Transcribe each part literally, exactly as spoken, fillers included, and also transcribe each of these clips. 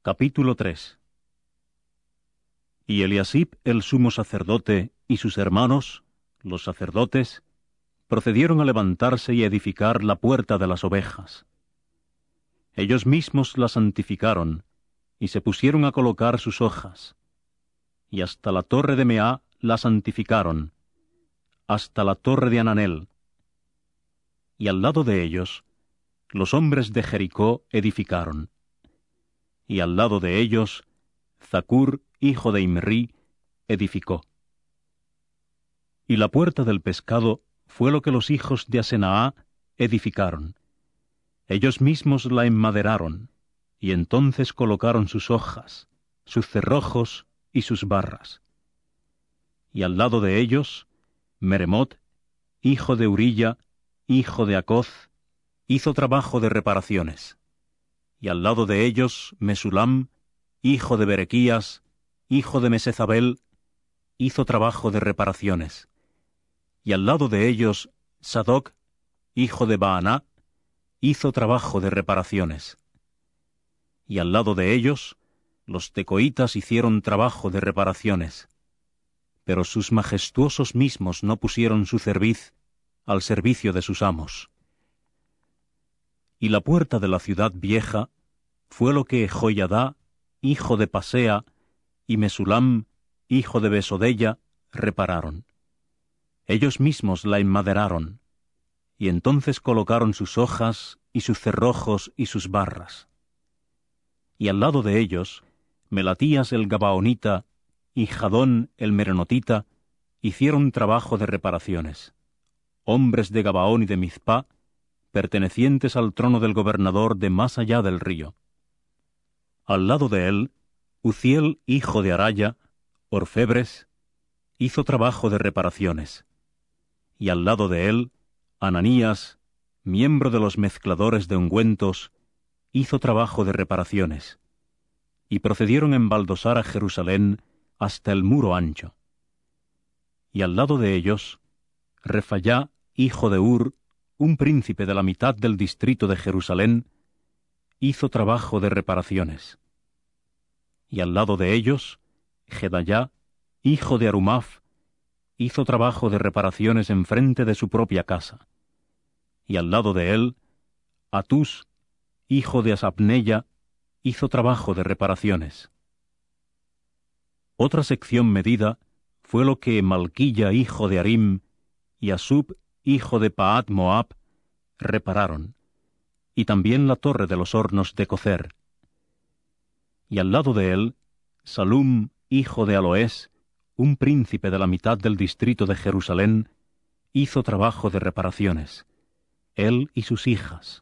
Capítulo tres. Y Eliasib el sumo sacerdote y sus hermanos, los sacerdotes, procedieron a levantarse y a edificar la puerta de las ovejas. Ellos mismos la santificaron, y se pusieron a colocar sus hojas, y hasta la torre de Meá la santificaron, hasta la torre de Ananel. Y al lado de ellos, los hombres de Jericó edificaron. Y al lado de ellos, Zacur, hijo de Imrí, edificó. Y la puerta del pescado fue lo que los hijos de Asenaá edificaron. Ellos mismos la enmaderaron, y entonces colocaron sus hojas, sus cerrojos y sus barras. Y al lado de ellos, Meremot, hijo de Urilla, hijo de Acoz, hizo trabajo de reparaciones. Y al lado de ellos, Mesulam, hijo de Berequías, hijo de Mesezabel, hizo trabajo de reparaciones. Y al lado de ellos, Sadoc, hijo de Baaná, hizo trabajo de reparaciones. Y al lado de ellos, los tecoitas hicieron trabajo de reparaciones. Pero sus majestuosos mismos no pusieron su cerviz al servicio de sus amos. Y la puerta de la ciudad vieja fue lo que Joiadá, hijo de Pasea, y Mesulam, hijo de Besodella, repararon. Ellos mismos la enmaderaron, y entonces colocaron sus hojas, y sus cerrojos, y sus barras. Y al lado de ellos, Melatías el Gabaonita, y Jadón el Meronotita, hicieron trabajo de reparaciones, hombres de Gabaón y de Mizpá, pertenecientes al trono del gobernador de más allá del río. Al lado de él, Uziel, hijo de Araya, orfebres, hizo trabajo de reparaciones. Y al lado de él, Ananías, miembro de los mezcladores de ungüentos, hizo trabajo de reparaciones. Y procedieron a embaldosar a Jerusalén hasta el muro ancho. Y al lado de ellos, Refayá, hijo de Ur, un príncipe de la mitad del distrito de Jerusalén, hizo trabajo de reparaciones. Y al lado de ellos, Gedayá, hijo de Arumaf, hizo trabajo de reparaciones enfrente de su propia casa. Y al lado de él, Atús, hijo de Asapneya, hizo trabajo de reparaciones. Otra sección medida fue lo que Malquilla, hijo de Arim, y Asub, hijo de Paat Moab, repararon, y también la torre de los hornos de cocer. Y al lado de él, Salum, hijo de Aloés, un príncipe de la mitad del distrito de Jerusalén, hizo trabajo de reparaciones, él y sus hijas.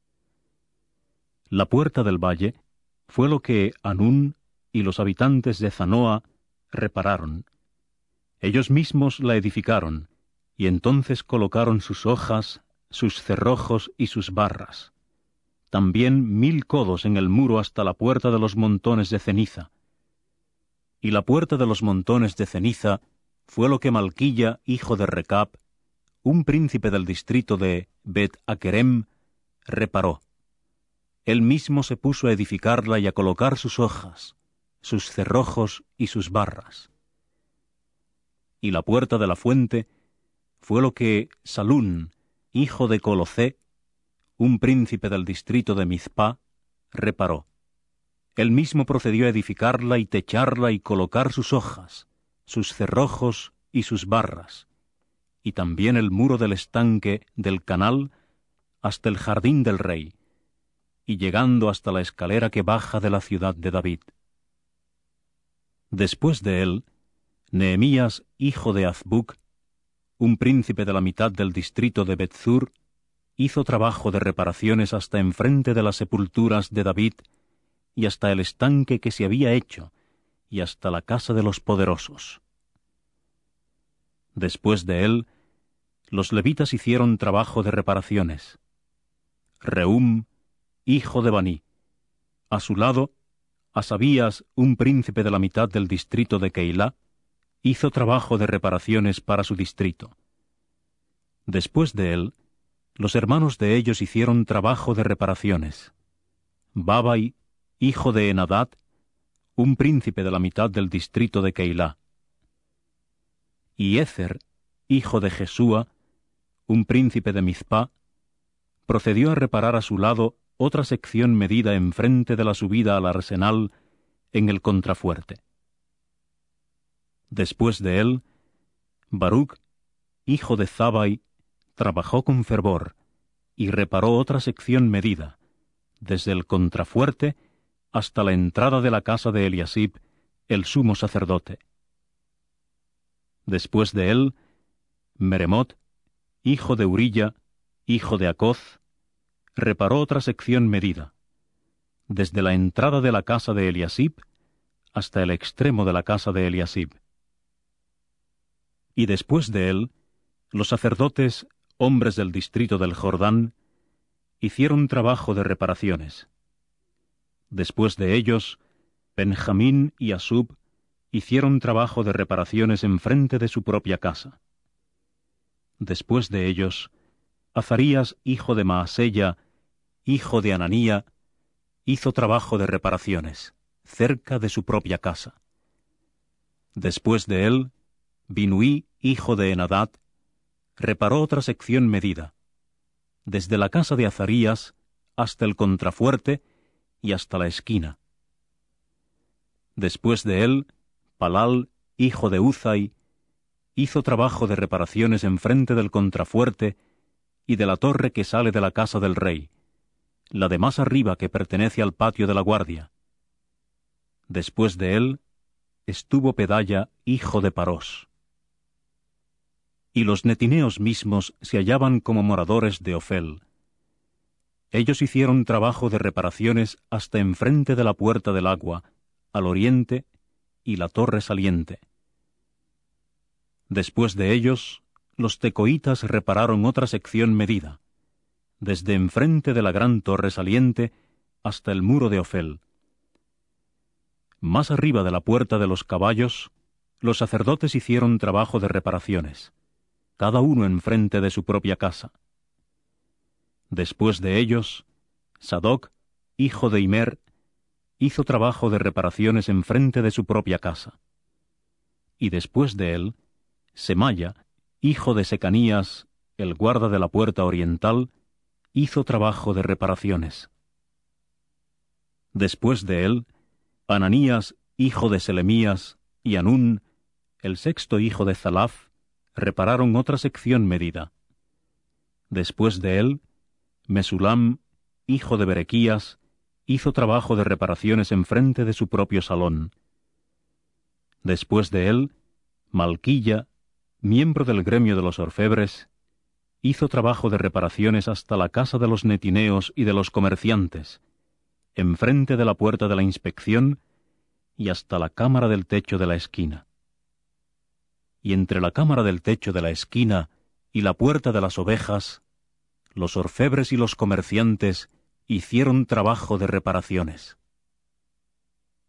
La puerta del valle fue lo que Anún y los habitantes de Zanoa repararon. Ellos mismos la edificaron, y entonces colocaron sus hojas, sus cerrojos y sus barras. También mil codos en el muro hasta la puerta de los montones de ceniza. Y la puerta de los montones de ceniza fue lo que Malquilla, hijo de Recab, un príncipe del distrito de Bet-Akerem, reparó. Él mismo se puso a edificarla y a colocar sus hojas, sus cerrojos y sus barras. Y la puerta de la fuente fue lo que Salún, hijo de Colocé, un príncipe del distrito de Mizpá, reparó. Él mismo procedió a edificarla y techarla y colocar sus hojas, sus cerrojos y sus barras, y también el muro del estanque del canal hasta el jardín del rey, y llegando hasta la escalera que baja de la ciudad de David. Después de él, Nehemías, hijo de Azbuc, un príncipe de la mitad del distrito de Betzur, hizo trabajo de reparaciones hasta enfrente de las sepulturas de David y hasta el estanque que se había hecho y hasta la casa de los poderosos. Después de él, los levitas hicieron trabajo de reparaciones. Reum, hijo de Baní. A su lado, Asabías, un príncipe de la mitad del distrito de Keilá, hizo trabajo de reparaciones para su distrito. Después de él, los hermanos de ellos hicieron trabajo de reparaciones. Babai, hijo de Henadad, un príncipe de la mitad del distrito de Keilah. Y Ezer, hijo de Jesúa, un príncipe de Mizpá, procedió a reparar a su lado otra sección medida enfrente de la subida al arsenal en el contrafuerte. Después de él, Baruc, hijo de Zabai, trabajó con fervor y reparó otra sección medida, desde el contrafuerte hasta la entrada de la casa de Eliasib, el sumo sacerdote. Después de él, Meremot, hijo de Urilla, hijo de Acoz, reparó otra sección medida, desde la entrada de la casa de Eliasib hasta el extremo de la casa de Eliasib. Y después de él, los sacerdotes, hombres del distrito del Jordán, hicieron trabajo de reparaciones. Después de ellos, Benjamín y Asub hicieron trabajo de reparaciones enfrente de su propia casa. Después de ellos, Azarías, hijo de Maasella, hijo de Ananía, hizo trabajo de reparaciones, cerca de su propia casa. Después de él, Binuí, hijo de Henadad, reparó otra sección medida, desde la casa de Azarías hasta el contrafuerte y hasta la esquina. Después de él, Palal, hijo de Uzai, hizo trabajo de reparaciones enfrente del contrafuerte y de la torre que sale de la casa del rey, la de más arriba que pertenece al patio de la guardia. Después de él, estuvo Pedaya, hijo de Parós. Y los netineos mismos se hallaban como moradores de Ofel. Ellos hicieron trabajo de reparaciones hasta enfrente de la puerta del agua, al oriente, y la torre saliente. Después de ellos, los tecoitas repararon otra sección medida, desde enfrente de la gran torre saliente hasta el muro de Ofel. Más arriba de la puerta de los caballos, los sacerdotes hicieron trabajo de reparaciones, cada uno enfrente de su propia casa. Después de ellos, Sadoc, hijo de Imer, hizo trabajo de reparaciones enfrente de su propia casa. Y después de él, Semaya, hijo de Secanías, el guarda de la puerta oriental, hizo trabajo de reparaciones. Después de él, Ananías, hijo de Selemías, y Anún, el sexto hijo de Zalaf, repararon otra sección medida. Después de él, Mesulam, hijo de Berequías, hizo trabajo de reparaciones enfrente de su propio salón. Después de él, Malquilla, miembro del gremio de los orfebres, hizo trabajo de reparaciones hasta la casa de los netineos y de los comerciantes, enfrente de la puerta de la inspección y hasta la cámara del techo de la esquina. Y entre la cámara del techo de la esquina y la puerta de las ovejas, los orfebres y los comerciantes hicieron trabajo de reparaciones.